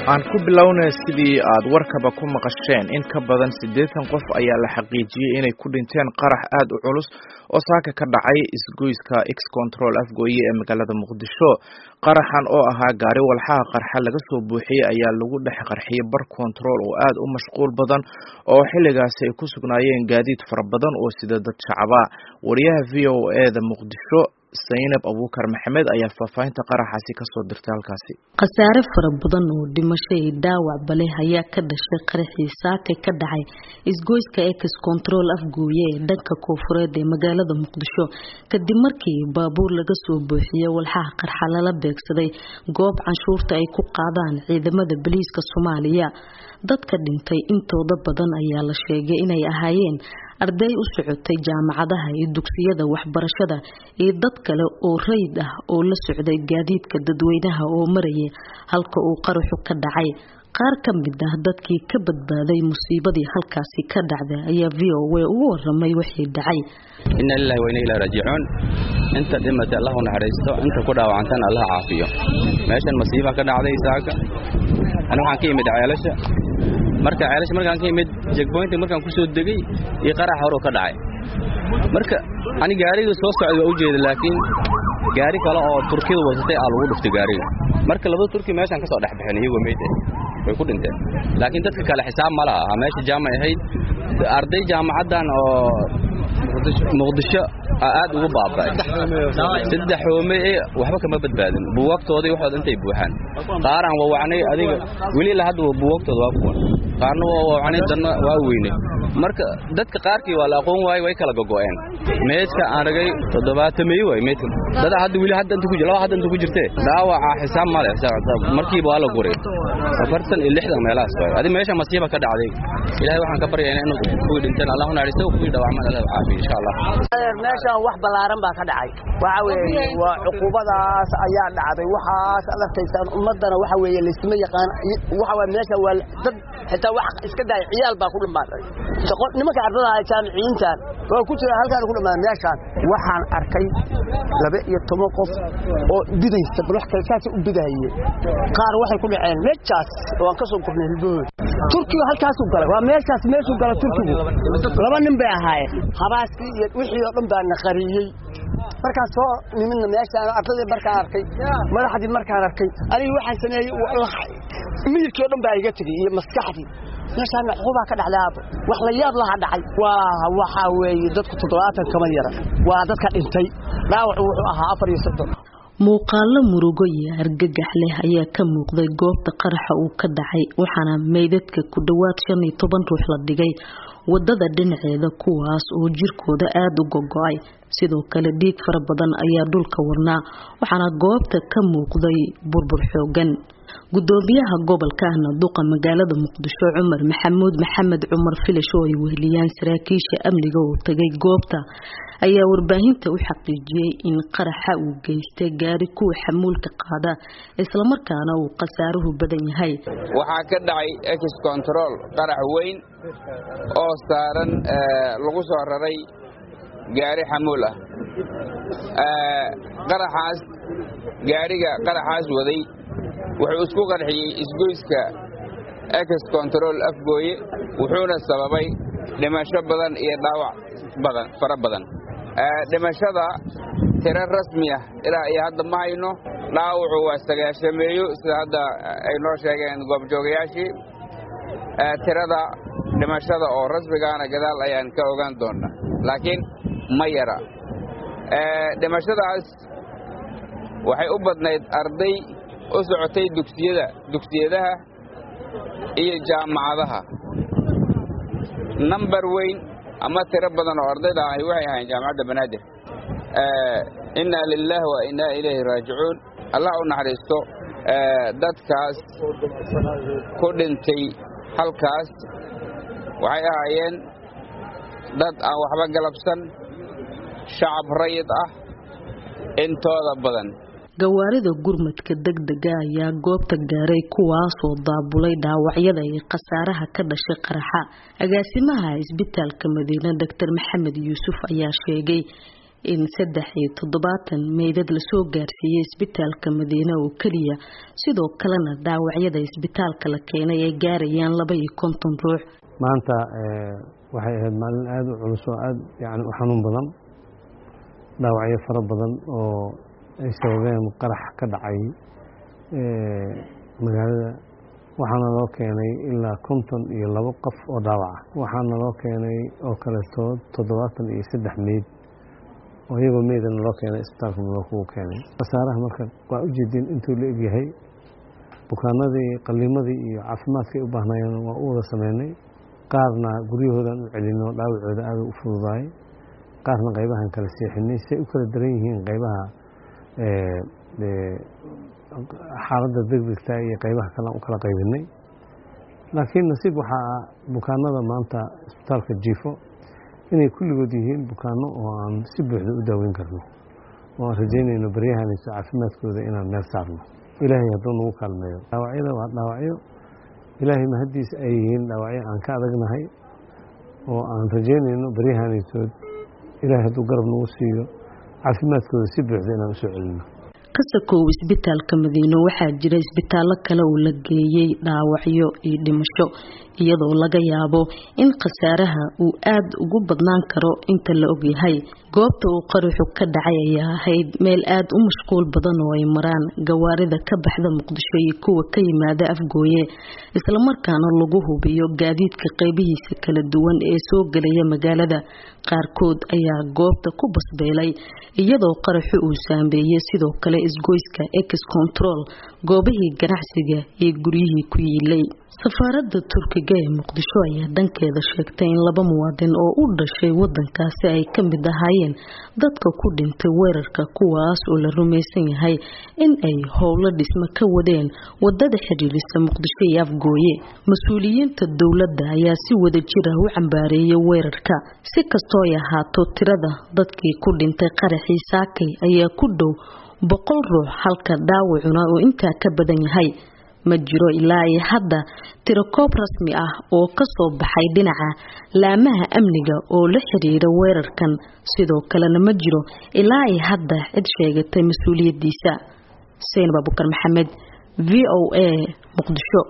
aan ku bilownay sidii aad warkaba ku maqasheen in ka badan 80 qof ayaa la xaqiijiyay inay ku dhinteen qarax aad u culus oo saaka ka dhacay isgoyska X-Control afgooye ee magaalada Muqdisho. qaraxan oo ahaa gaari walxaha qarxa laga soo buuxiyay ayaa lagu dhex qarxiyay bar control oo aad u mashquul badan oo xilligaas ay ku sugnaayeen gaadiid fara badan oo sida dad shacaba. wariyaha VOA da Muqdisho Zainab Abuukar Maxamed ayaa faafahinta qaraxaasi ka soo dirtay halkaasi. qasaare fara badan oo dhimasho iyo dhaawac bale ayaa ka dhashay qaraxii saaka ka dhacay isgoyska X-Control afgooye ee dhanka koonfureed ee magaalada Muqdisho kadib markii baabuur laga soo buuxiyay walxaha qarxa lala beegsaday goob canshuurta ay ku qaadaan ciidamada booliiska Soomaaliya. dadka dhintay intooda badan ayaa la sheegay inay ahaayeen arday u socotay jaamacadaha iyo dugsiyada waxbarashada iyo dad kale oo rayd ah oo la socday gaadiidka dadweynaha oo marayay halka uu qaraxu ka dhacay. qaar ka mid ah dadkii ka badbaaday musiibadii halkaasi ka dhacday ayaa VOA ugu waramay wixii dhacay. inna lillahi wa inna ilayhi raaji'uun. inta dhimatay Allah naxariisto, inta ku dhaawacantana Allah caafiyo. meeshan musiibo ka dhacday saaka ana waxaan ka yimid ceelasha markaan ka yimid checkpoint markaan ku soo degay iyo qarax hore ka dhacay. marka ani gaariga soo socday waa u jeeday laakiin gaari kale oo Turkiga wadatay aa lagu dhuftay gaariga. marka laba Turki meeshan ka soo dhaxbaxeen iyagoo meeday way ku dhinteen. laakiin dadka kale xisaab ma laha meesha jaamac ahayd arday jaamacadan oo Muqdisho aad ugu baabay. saddex hoome waxba kama badbaadin. buugagtoodii waxooda intay buuxaan. qaaraan waa wacnay adiga wali la hadda buugagtooda waa kuwan. qaarna waa wacnay dadna waa weynay. marka dadka qaarkii waa la aqoon waayay way kala gogo'een. meedka aan ragay 70 way meedka. dad hadda wali hadda inta ku jiro hadda inta ku jirtay. dhaawaca xisaab ma leh markii waa la guray. 60 meelahaas way. adi meesha masiiba ka dhacday. ilaahay waxaan ka baryaynaa inuu ku dhintaan Allah naxariisto ku dhaawacmaan Allah caafiyo insha Allah. meesha wax balaaran baa ka dhacay. waxa weeye waa cuqubadaas ayaa dhacday. waxaas alla taysan ummadana waxa weeye lisma yaqaan waxa waa meesha waa dad xitaa wax iska daay ciyaal baa ku dhamaaday. shaqo nimanka ardada ay jaamiciintan oo ku jira halkaan ku dhamaan meeshaan waxaan arkay 12 qof oo bidaysta wax kale saas u bidayay. qaar waxay ku dhaceen meeshaas oo aan ka soo kurnay hilboood. Turkiga halkaas u galay waa meeshaas meeshuu galay Turkiga. laba nin bay ahaayeen. habaaskii iyo wixii oo dhan baa naqariyay. markaas soo nimina meeshaan ardada markaan arkay madaxdii markaan arkay aniga waxaan sameeyay wallahi miirkii oo dhan baa iga tagay iyo maskaxdii. meeshaan xuquuqda ka dhacday wax la yaab laha dhacay. waxa weeye dadku 70 kama yara. waa dadka dhintay. dhaawac wuxuu ahaa 34. muuqaalo murugo iyo argagax leh ayaa ka muuqday goobta qaraxa uu ka dhacay waxaana meydadka ku dhawaad 15 ruux la dhigay wadada dhinaceeda kuwaas oo jirkooda aad u gogo'ay. sidoo kale dhiig fara badan ayaa dhulka warnaa waxaana goobta ka muuqday burbur xoogan. gudoomiyaha gobolka Duqa magaalada Muqdisho Cumar Maxamuud Maxamed Cumar Filash oo ay weheliyaan saraakiisha amniga oo tagay goobta ayaa warbaahinta u xaqiijiyay in qaraxa uu geystay gaari kuwa xamuulka qaada isla markaana uu qasaaruhu badan yahay. waxa ka dhacay X-Control qarax weyn oo saaran lagu soo raray gaari xamuul ah. qaraxaas waday wuxuu isku qarxiyay isgoyska X-Control afgooye wuxuuna sababay dhimasho badan iyo dhaawac fara badan. dhimashada tiro rasmi ah ilaa iyo hadda ma hayno. dhaawacu waa 9 sida hadda ay noo sheegeen goobjoogayaashii. tirada dhimashada oo rasmigaana gadaal ayaan ka ogaan doonaa laakiin ma yara. dhimashadaas waxay u badnayd arday u socotay dugsiyadaha iyo jaamacadaha. number weyn ama tiro badan oo ardayda ah waxay ahaayeen jaamacadda Banaadir. inna lillahi wa inna ilayhi raaji'uun. Allah u naxariisto dadkaas ku dhintay halkaas waxay ahaayeen dad aan waxba galabsan shacab rayid ah intooda badan. gawaarida gurmadka degdega ayaa goobta gaaray kuwaas oo daabulay dhaawacyada iyo qasaaraha ka dhashay qaraxa. agaasimaha isbitaalka Madiina Dr. Maxamed Yuusuf ayaa sheegay in 73 meydad la soo gaarsiiyay isbitaalka Madiina oo kaliya sidoo kalena dhaawacyada isbitaalka la keenay ay gaarayaan 52 ruux maanta waxay ahayd maalin aad u culus oo aad u xanuun badan dhaawacyo fara badan oo ay sababeen qarax ka dhacay magaalada waxaana loo keenay ilaa 52 qof oo dhaawac ah waxaana loo keenay oo kale 73 meyd oo iyagoo meydana loo keenay isbitaalka loo keenay khasaaraha marka waa u jeedin intuu la egyahay bukaanadii qaliimadii iyo caafimaadkay u baahnayeen waa u wada sameynay qaarna guryahoodan u celino dhaawacooda aad u fududaay qaarna qaybahan kala seexinay si u kala daran yihiin qaybaha xaaladda degdegta iyo qaybaha kale u kala qaybinay laakiin nasiib waxaa bukaanada maanta isbitaalka jiifo inay kulligood yihiin bukaano oo aan si buuxda u daaweyn karno oo aan rajaynayno baryahanayso caafimaadkooda inaan meel saarno ilaahay hadduu nagu kaalmeeyo dhaawacyada waa dhaawacyo ilaahay mahadiis ay yihiin dhaawacyo aan ka adagnahay oo aan rajaynayno baryahanaysood ilaahay hadduu garab nagu siiyo caafimaadkooda si buuxda inaan usoo celino kasakow isbitaalka Madiina waxaa jira isbitaallo kale oo la geeyay dhaawacyo iyo dhimasho iyadoo laga yaabo in khasaaraha uu aad ugu badnaan karo inta la og yahay goobta uu qaraxu ka dhacay ayaa ahayd meel aad u mashquul badan oo ay maraan gawaarida ka baxda Muqdisho iyo kuwa ka yimaada Afgooye isla markaana lagu hubiyo gaadiidka qaybihiisa kala duwan ee soo galaya magaalada qaarkood ayaa goobta ku basbeelay iyadoo qaraxu uu saameeyay sidoo kale isgoyska Ex Control goobihii ganacsiga iyo guryihii ku yiilay safaaradda Turkiga ee Muqdisho ayaa dhankeeda sheegtay in 2 muwaadin oo u dhashay wadankaasi ay ka mid ahaayeen dadka ku dhintay weerarka kuwaas oo la rumaysan yahay in ay howlo dhismo ka wadeen wadada xiriirisa Muqdisho iyo Afgooye mas'uuliyiinta dawladda ayaa si wada jir ah u cambaareeyay weerarka si kastoo ay ahaato tirada dadkii ku dhintay qaraxii Saakay ayaa ku dhow 100 ruux halka dhaawacuna oo inta ka badan yahay ma jiro ilaa hadda tirakoob rasmi ah oo ka soo baxay dhinaca laamaha amniga oo la xiriira weerarkan sidoo kalena ma jiro ilaa hadda cid sheegatay mas'uuliyadiisa Seen Babukar Maxamed VOA Muqdisho